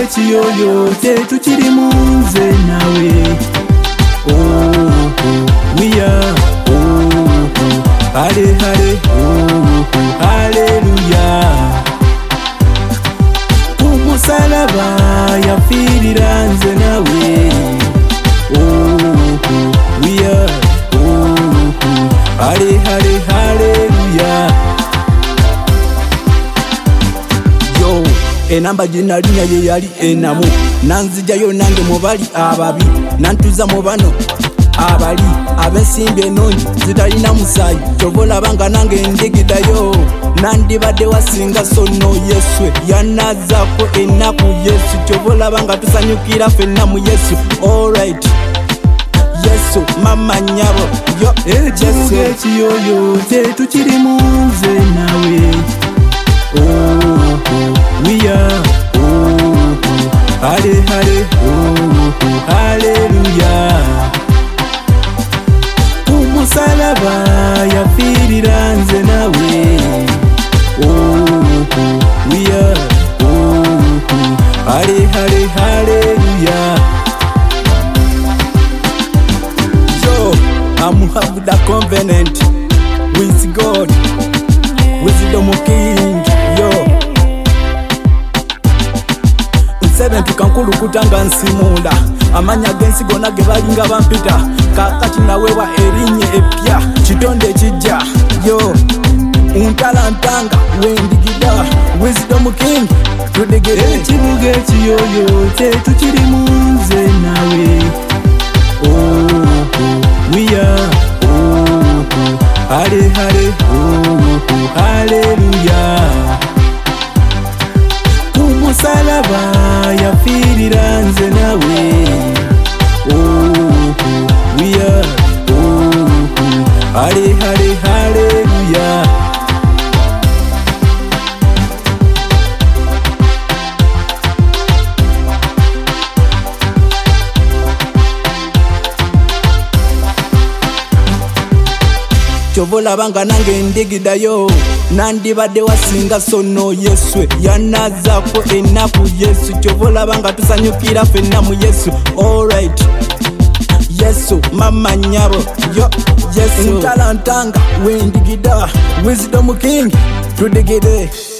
ekiyoyo tetukiri munze nawe. We are hale hale, haleluya. Umusalaba yafirira nze nawe. We are hale hale, haleluya. Yo, enamba ginalinya ye yali enamu, nanzijayo nange mubali ababi, nantuza mu bano abali abensimbi ennungi zitalina musaayi. Kyova olabanga nange ndigidayo, nandibadde wasinga sonno Yesu yanazaako ennaku Yesu. Kyova olabanga tusanyukira ffenna mu Yesu. Alright, Yesu mama nyabo. Yo ekibuga ekiyoyo tetukiri munze nawe. We are hale hale, haleluya. Umusalaba yafirira nze nawe. We are hale hale, haleluya. Yo, I'm have the covenant with God, wisdom king. Yo, nsebe tukankulukuta nga nsimula, amanya gensi gonna ge balinga bampita. Kakati nawewa erinye epya, kitonde kijja. Yo, untalantanga wendigida, wisdom king tudigere. Ekibuga ekiyoyo tetukiri munze nawe. We are hale hale, haleluya. Umusalaba yafirira nze nawe. We are hale hale, haleluya. Kyova olabanga nange ndigidayo, nandibadde wasinga sonno Yesu yanazaako ennaku Yesu. Kyova olabanga tusanyukira ffenna mu Yesu. Alright, Yesu mama nyabo. Yo, Yesu ntalantanga wendigida, wisdom king tudigide.